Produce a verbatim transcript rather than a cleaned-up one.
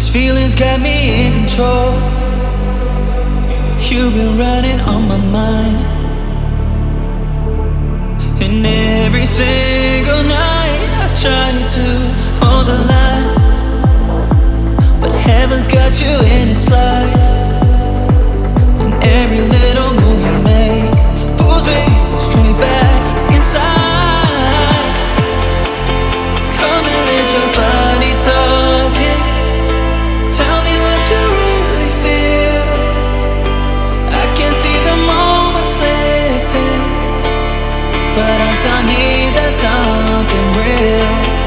Feelings got me in control. You've been running on my mind, and every single night I try to hold the line, but heaven's got you in its light. And every little move you make pulls me straight back inside. Come and let your body talking. Tell me what you really feel. I can see the moment slipping, but I still need that something real.